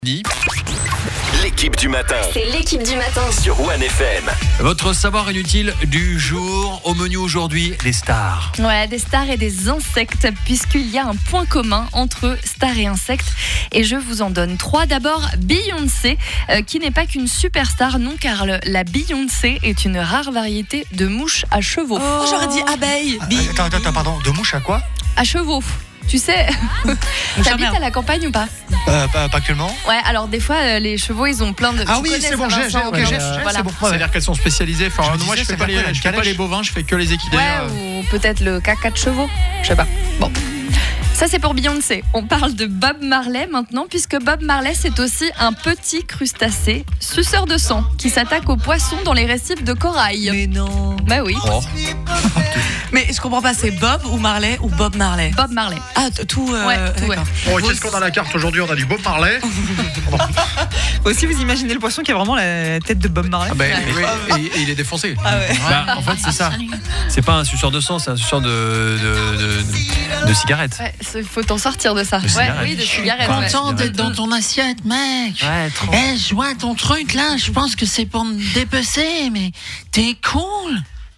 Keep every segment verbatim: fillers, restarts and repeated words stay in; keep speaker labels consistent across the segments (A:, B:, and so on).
A: L'équipe du matin.
B: C'est l'équipe du matin
A: sur One F M.
C: Votre savoir inutile du jour. Au menu aujourd'hui, les stars.
D: Ouais, des stars et des insectes, puisqu'il y a un point commun entre stars et insectes. Et je vous en donne trois. D'abord, Beyoncé, euh, qui n'est pas qu'une superstar, non, car le, la Beyoncé est une rare variété de mouche à chevaux.
E: Oh, j'aurais dit abeille.
F: Ah, attends, attends, attends, pardon, de mouche à quoi?
D: À chevaux. Tu sais, t'habites à la campagne ou pas?
F: euh, pas, pas actuellement.
D: Ouais, alors des fois, euh, les chevaux, ils ont plein de...
F: Ah
D: tu
F: oui,
D: connais
F: c'est bon,
D: ça,
F: j'ai, j'ai,
D: Vincent,
F: ok,
D: donc,
F: j'ai,
D: euh,
F: j'ai,
D: voilà.
F: c'est bon.
G: C'est-à-dire qu'elles sont spécialisées. Enfin,
F: Je me
G: moi, je
F: disais,
G: fais pas
F: c'est
G: les,
F: quoi,
G: je fais pas
F: calèche
G: les bovins, je fais que les équidés.
D: Ouais,
G: euh.
D: ou peut-être le caca de chevaux. Je sais pas. Bon. Ça, c'est pour Beyoncé. On parle de Bob Marley maintenant, puisque Bob Marley, c'est aussi un petit crustacé, suceur de sang, qui s'attaque aux poissons dans les récifs de corail.
E: Mais non.
D: Bah oui,
C: Oh.
E: Mais je comprends pas, c'est Bob ou Marley ou Bob Marley?
D: Bob Marley.
E: Ah, t- tout. Euh,
D: Ouais, tout,
E: d'accord.
G: Bon, qu'est-ce qu'on a à la carte aujourd'hui? On a du Bob Marley.
H: Aussi, vous imaginez le poisson qui a vraiment la tête de Bob Marley?
G: Ah ben, oui, et, et il est défoncé.
E: Ah ouais.
C: Bah, en fait, c'est ça. C'est pas un suceur de sang, c'est un suceur de, de, de, de cigarettes.
D: Ouais, il faut t'en sortir de ça.
C: De
D: Ouais,
C: cigarettes.
D: oui, de cigarettes. ouais.
I: Content d'être dans ton assiette, mec.
C: Ouais, trop.
I: Eh, je vois ton truc là, je pense que c'est pour me dépecer, mais t'es cool.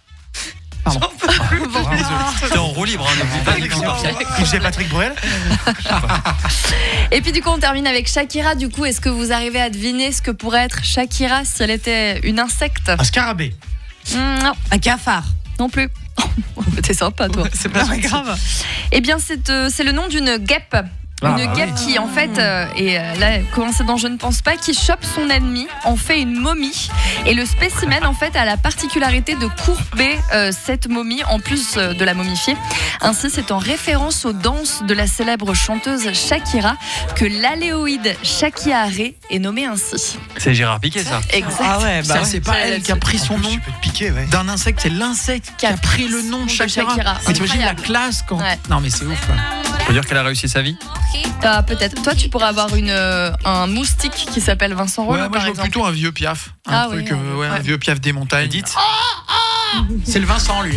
C: T'es en roue libre, hein, n'oublie pas les gants.
F: Il faisait Patrick Bruel.
D: Et puis du coup, on termine avec Shakira. Du coup, est-ce que vous arrivez à deviner ce que pourrait être Shakira si elle était une insecte?
F: Un scarabée.
D: Mmh, Non,
E: Un cafard.
D: non plus. T'es sympa, toi.
H: C'est pas très grave.
D: Eh bien, c'est euh, c'est le nom d'une guêpe.
C: Ah,
D: Une
C: bah
D: guêpe qui, en fait, euh, et euh, là, comment c'est dans Je ne pense pas, qui chope son ennemi, en fait une momie. Et le spécimen, en fait, a la particularité de courber euh, cette momie, en plus euh, de la momifier. Ainsi, c'est en référence aux danses de la célèbre chanteuse Shakira que l'aléoïde Shakira est nommé ainsi.
C: C'est Gérard Piquet, ça.
D: Exact.
H: Ah ouais, bah
I: Ça,
H: ouais.
I: c'est pas elle qui a pris son nom
F: Tu peux te piquer, ouais.
I: d'un insecte, c'est l'insecte qui a pris le nom de Shakira.
D: Shakira.
I: Mais t'imagines la
D: Incroyable.
I: classe quand.
D: Ouais.
I: Non, mais c'est ouf, quoi.
C: On peut dire qu'elle a réussi sa vie.
D: Ah, peut-être. Toi, tu pourrais avoir une, euh, un moustique qui s'appelle Vincent Rollo,
G: Ouais, moi,
D: par
G: je vois
D: exemple.
G: plutôt un vieux piaf. Un
D: Ah
G: truc,
D: oui,
G: euh, ouais,
D: ouais.
G: un vieux piaf des montagnes.
C: Dites.
I: C'est le Vincent, lui.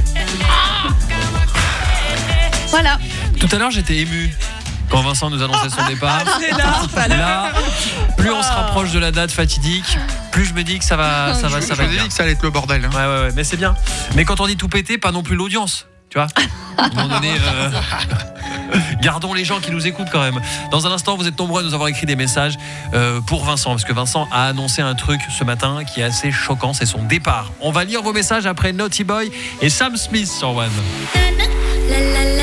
D: Voilà.
C: Tout à l'heure, j'étais ému quand Vincent nous annonçait son départ.
H: C'est là, ça là.
C: Là, plus on se rapproche de la date fatidique, plus je me dis que ça va, ça va,
G: Je
C: ça
G: vous
C: va
G: ai
C: être bien.
G: dit que ça allait être le bordel. hein.
C: Ouais, ouais, ouais, mais c'est bien. Mais quand on dit tout péter, pas non plus l'audience, tu vois. À un moment donné, euh, gardons les gens qui nous écoutent quand même. Dans un instant, vous êtes nombreux à nous avoir écrit des messages euh, pour Vincent, parce que Vincent a annoncé un truc ce matin qui est assez choquant, c'est son départ. On va lire vos messages après Naughty Boy et Sam Smith sur One.
B: La la la